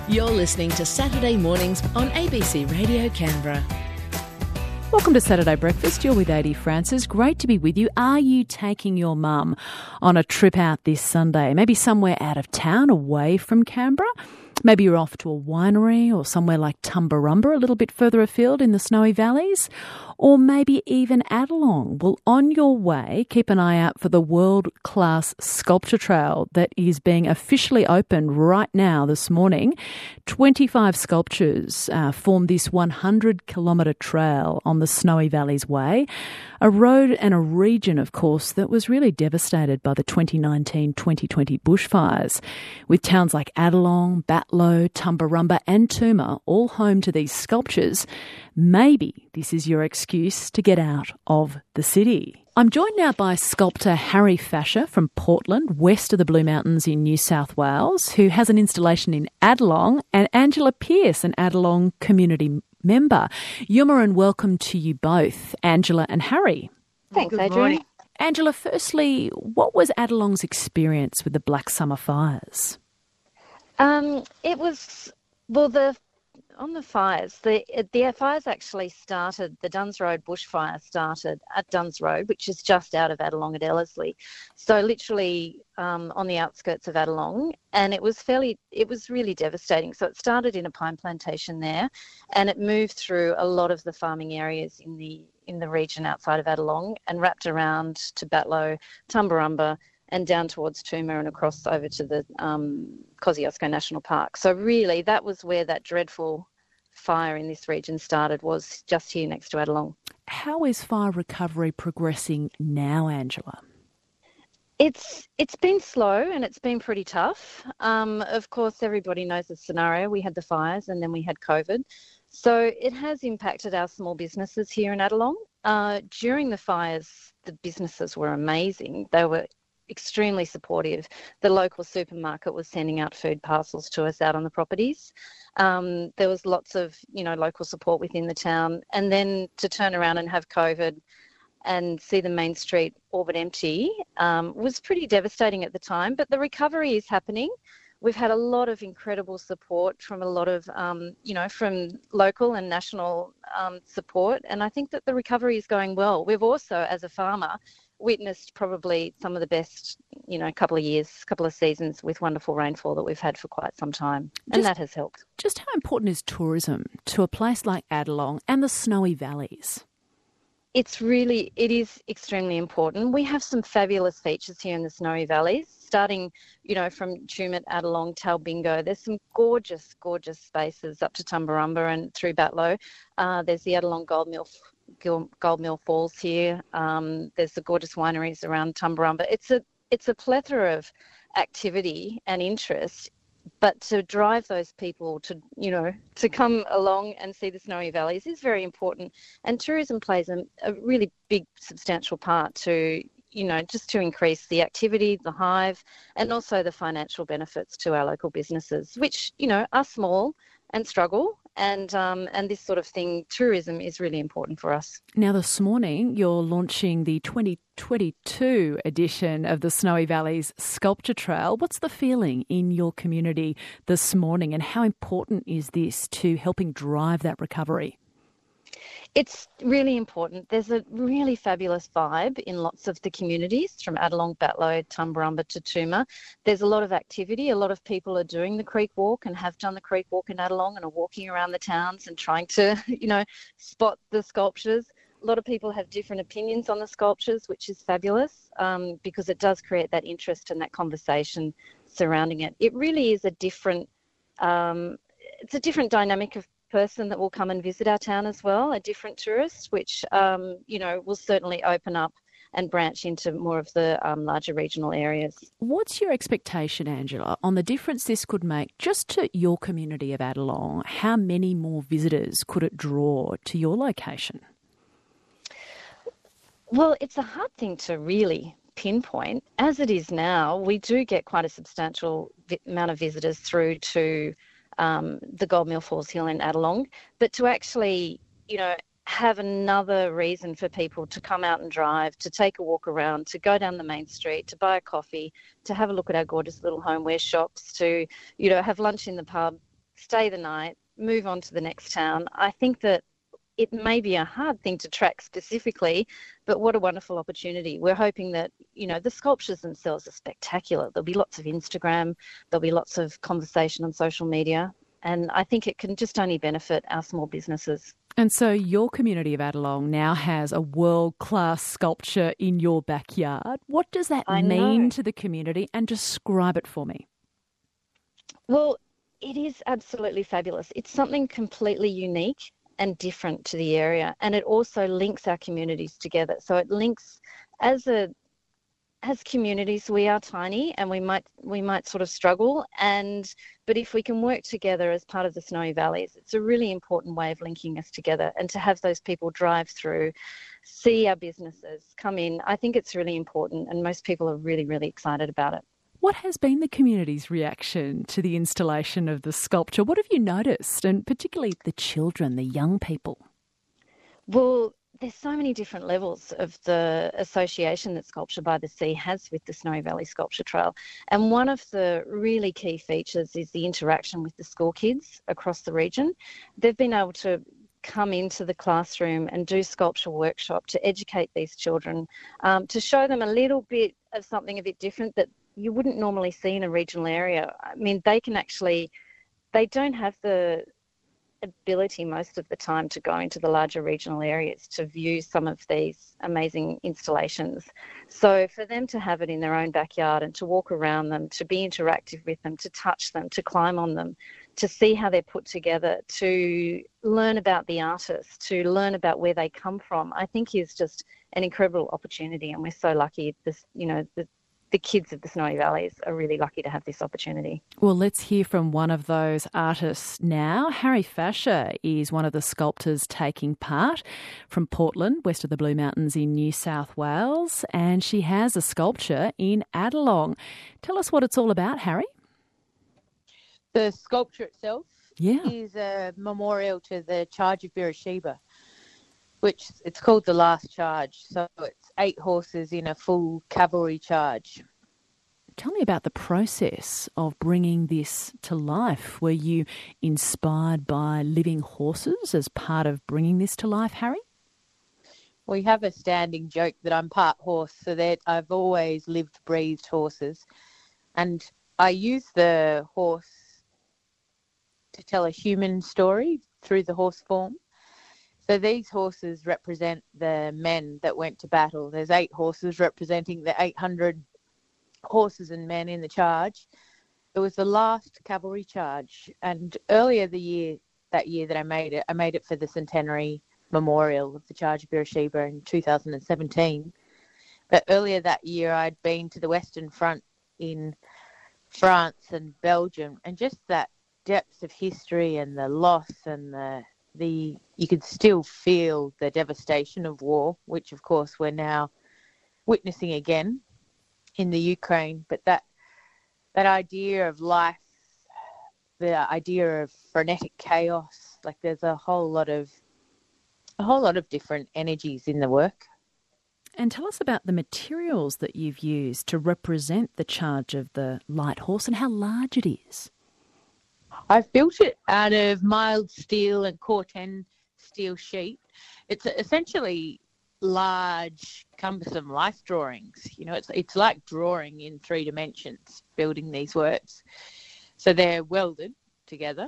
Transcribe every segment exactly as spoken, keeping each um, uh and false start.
You're listening to Saturday Mornings on A B C Radio Canberra. Welcome to Saturday Breakfast. You're with A D Francis. Great to be with you. Are you taking your mum on a trip out this Sunday? Maybe somewhere out of town, away from Canberra? Maybe you're off to a winery or somewhere like Tumbarumba, a little bit further afield in the Snowy Valleys, or maybe even Adelong. Well, on your way, keep an eye out for the world-class sculpture trail that is being officially opened right now this morning. twenty-five sculptures uh, form this one hundred kilometre trail on the Snowy Valleys Way, a road and a region, of course, that was really devastated by the twenty nineteen twenty twenty bushfires, with towns like Adelong, Batlow, Tumbarumba and Tooma all home to these sculptures. Maybe this is your excuse to get out of the city. I'm joined now by sculptor Harry Fasher from Portland, west of the Blue Mountains in New South Wales, who has an installation in Adelong, and Angela Pearce, an Adelong community member. Yuma and welcome to you both, Angela and Harry. Thanks, Adrian. Angela, firstly, what was Adelong's experience with the Black Summer fires? Um, it was, well, the on the fires, the the fires actually started, the Duns Road bushfire started at Duns Road, which is just out of Adelong at Ellerslie. So literally um, on the outskirts of Adelong, and it was fairly, it was really devastating. So it started in a pine plantation there, and it moved through a lot of the farming areas in the in the region outside of Adelong and wrapped around to Batlow, Tumbarumba, and down towards Tooma and across over to the um, Kosciuszko National Park. So really, that was where that dreadful fire in this region started, was just here next to Adelong. How is fire recovery progressing now, Angela? It's it's been slow and it's been pretty tough. Um, of course, everybody knows the scenario. We had the fires and then we had COVID. So it has impacted our small businesses here in Adelong. Uh, during the fires, the businesses were amazing. They were extremely supportive. The local supermarket was sending out food parcels to us out on the properties. Um, there was lots of, you know, local support within the town. And then to turn around and have COVID and see the main street all but empty um, was pretty devastating at the time. But the recovery is happening. We've had a lot of incredible support from a lot of, um, you know, from local and national um, support. And I think that the recovery is going well. We've also, as a farmer, witnessed probably some of the best, you know, couple of years, couple of seasons with wonderful rainfall that we've had for quite some time. And just, that has helped. Just how important is tourism to a place like Adelong and the Snowy Valleys? It's really, it is extremely important. We have some fabulous features here in the Snowy Valleys, starting, you know, from Tumut, Adelong, Talbingo. There's some gorgeous, gorgeous spaces up to Tumbarumba and through Batlow. Uh, there's the Adelong Gold Mill Gold Mill Falls here. Um, there's the gorgeous wineries around Tumbarumba. It's a it's a plethora of activity and interest, but to drive those people to, you know, to come along and see the Snowy Valleys is very important. And tourism plays a, a really big, substantial part to, you know, just to increase the activity, the hive, and also the financial benefits to our local businesses, which, you know, are small and struggle. And um, and this sort of thing, tourism is really important for us. Now, this morning, you're launching the twenty twenty-two edition of the Snowy Valleys Sculpture Trail. What's the feeling in your community this morning, and how important is this to helping drive that recovery? It's really important. There's a really fabulous vibe in lots of the communities from Adelong, Batlow, Tumbarumba to Tooma. There's a lot of activity. A lot of people are doing the creek walk and have done the creek walk in Adelong and are walking around the towns and trying to, you know, spot the sculptures. A lot of people have different opinions on the sculptures, which is fabulous um, because it does create that interest and that conversation surrounding it. It really is a different, um, it's a different dynamic of person that will come and visit our town as well, a different tourist, which, um, you know, will certainly open up and branch into more of the um, larger regional areas. What's your expectation, Angela, on the difference this could make just to your community of Adelong? How many more visitors could it draw to your location? Well, it's a hard thing to really pinpoint. As it is now, we do get quite a substantial vi- amount of visitors through to um, the Gold Mill Falls Hill in Adelong, but to actually, you know, have another reason for people to come out and drive, to take a walk around, to go down the main street, to buy a coffee, to have a look at our gorgeous little homeware shops, to, you know, have lunch in the pub, stay the night, move on to the next town. I think that it may be a hard thing to track specifically, but what a wonderful opportunity. We're hoping that, you know, the sculptures themselves are spectacular. There'll be lots of Instagram, there'll be lots of conversation on social media, and I think it can just only benefit our small businesses. And so your community of Adelong now has a world-class sculpture in your backyard. What does that I mean know. to the community? And describe it for me. Well, it is absolutely fabulous. It's something completely unique and different to the area, and it also links our communities together. So it links, as a as communities, we are tiny and we might we might sort of struggle, and but if we can work together as part of the Snowy Valleys, it's a really important way of linking us together. And to have those people drive through, see our businesses, come in, I think it's really important, and most people are really, really excited about it. What has been the community's reaction to the installation of the sculpture? What have you noticed, and particularly the children, the young people? Well, there's so many different levels of the association that Sculpture by the Sea has with the Snowy Valley Sculpture Trail. And one of the really key features is the interaction with the school kids across the region. They've been able to come into the classroom and do sculpture workshop to educate these children, um, to show them a little bit of something a bit different that you wouldn't normally see in a regional area. I mean, they can actually, they don't have the ability most of the time to go into the larger regional areas to view some of these amazing installations. So for them to have it in their own backyard and to walk around them, to be interactive with them, to touch them, to climb on them, to see how they're put together, to learn about the artists, to learn about where they come from, I think is just an incredible opportunity. And we're so lucky, this, you know, the, the kids of the Snowy Valleys are really lucky to have this opportunity. Well, let's hear from one of those artists now. Harry Fasher is one of the sculptors taking part from Portland, west of the Blue Mountains in New South Wales, and she has a sculpture in Adelong. Tell us what it's all about, Harry. The sculpture itself Yeah. is a memorial to the Charge of Beersheba, which it's called the Last Charge. So it's eight horses in a full cavalry charge. Tell me about the process of bringing this to life. Were you inspired by living horses as part of bringing this to life, Harry? We have a standing joke that I'm part horse, so that I've always lived, breathed horses. And I use the horse to tell a human story through the horse form. So these horses represent the men that went to battle. There's eight horses representing the eight hundred horses and men in the charge. It was the last cavalry charge. And earlier the year, that year that I made it, I made it for the centenary memorial of the Charge of Beersheba in two thousand seventeen. But earlier that year, I'd been to the Western Front in France and Belgium, and just that depth of history and the loss and the the you could still feel the devastation of war, which of course we're now witnessing again in the Ukraine. But that that idea of life, the idea of frenetic chaos, like there's a whole lot of a whole lot of different energies in the work. And tell us about the materials that you've used to represent the charge of the light horse and how large it is. I've built it out of mild steel and Corten steel sheet. It's essentially large, cumbersome life drawings. You know, it's it's like drawing in three dimensions, building these works. So they're welded together,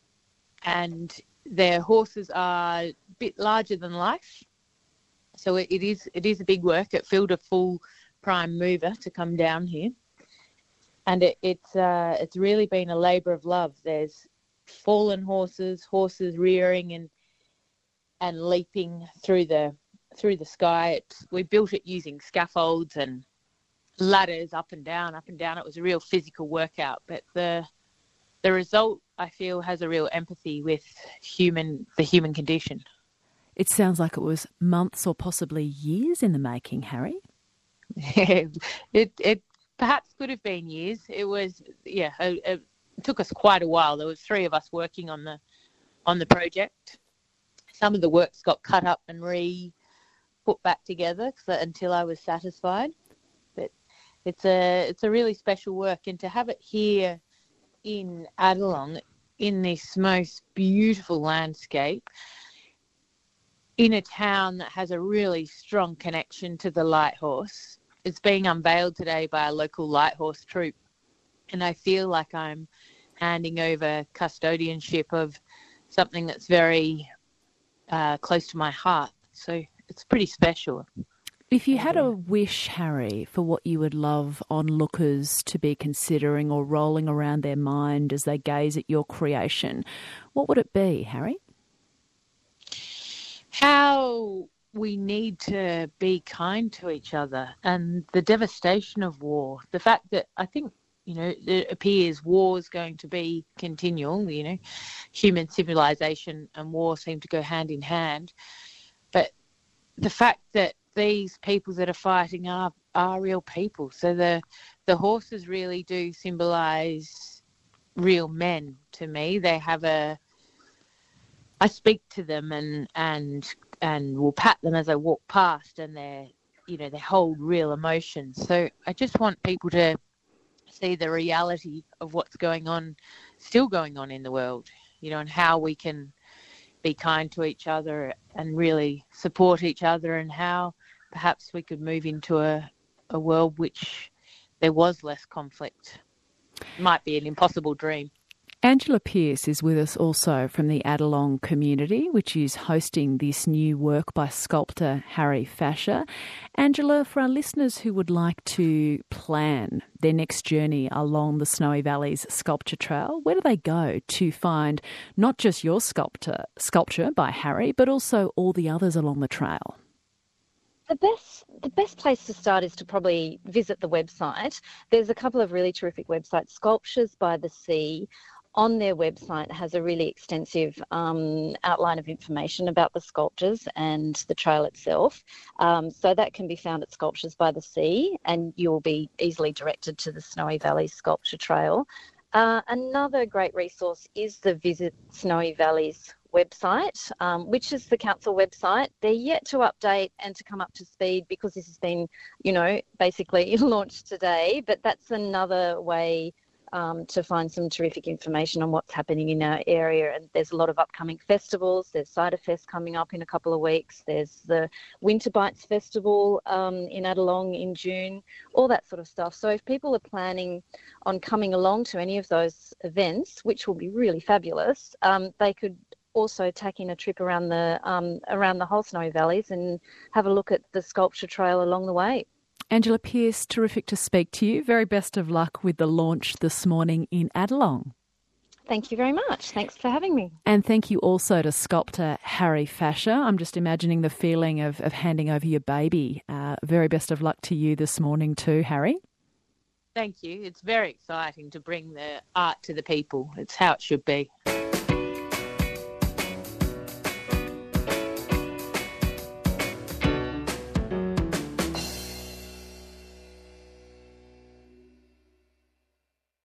and their horses are a bit larger than life. So it, it is it is a big work. It filled a full prime mover to come down here. And it, it's uh, it's really been a labour of love. There's fallen horses, horses rearing and and leaping through the through the sky. It's, we built it using scaffolds and ladders up and down, up and down. It was a real physical workout, but the the result, I feel, has a real empathy with human the human condition. It sounds like it was months or possibly years in the making, Harry. it it. Perhaps could have been years. It was, yeah, it, it took us quite a while. There was three of us working on the on the project. Some of the works got cut up and re put back together until I was satisfied. But it's a it's a really special work, and to have it here in Adelong in this most beautiful landscape in a town that has a really strong connection to the light horse. It's being unveiled today by a local light horse troupe, and I feel like I'm handing over custodianship of something that's very uh, close to my heart. So it's pretty special. If you had a wish, Harry, for what you would love onlookers to be considering or rolling around their mind as they gaze at your creation, what would it be, Harry? How we need to be kind to each other, and the devastation of war. The fact that I think, you know, it appears war is going to be continual. You know, human civilization and war seem to go hand in hand. But the fact that these people that are fighting are are real people. So the the horses really do symbolise real men to me. They have a. I speak to them and and and will pat them as I walk past, and they're, you know, they hold real emotions. So I just want people to see the reality of what's going on, still going on in the world, you know, and how we can be kind to each other and really support each other, and how perhaps we could move into a, a world which there was less conflict. It might be an impossible dream. Angela Pearce is with us also from the Adelong community, which is hosting this new work by sculptor Harry Fasher. Angela, for our listeners who would like to plan their next journey along the Snowy Valleys Sculpture Trail, where do they go to find not just your sculptor, sculpture by Harry, but also all the others along the trail? The best, the best place to start is to probably visit the website. There's a couple of really terrific websites. Sculptures by the Sea, on their website, has a really extensive um, outline of information about the sculptures and the trail itself. Um, so that can be found at Sculptures by the Sea, and you'll be easily directed to the Snowy Valleys Sculpture Trail. Uh, another great resource is the Visit Snowy Valleys website, um, which is the council website. They're yet to update and to come up to speed because this has been, you know, basically launched today, but that's another way Um, to find some terrific information on what's happening in our area. And there's a lot of upcoming festivals. There's Cider Fest coming up in a couple of weeks. There's the Winter Bites Festival um, in Adelong in June, all that sort of stuff. So if people are planning on coming along to any of those events, which will be really fabulous, um, they could also tack in a trip around the um, around the whole Snowy Valleys and have a look at the sculpture trail along the way. Angela Pearce, terrific to speak to you. Very best of luck with the launch this morning in Adelong. Thank you very much. Thanks for having me. And thank you also to sculptor Harry Fasher. I'm just imagining the feeling of, of handing over your baby. Uh, very best of luck to you this morning too, Harry. Thank you. It's very exciting to bring the art to the people. It's how it should be.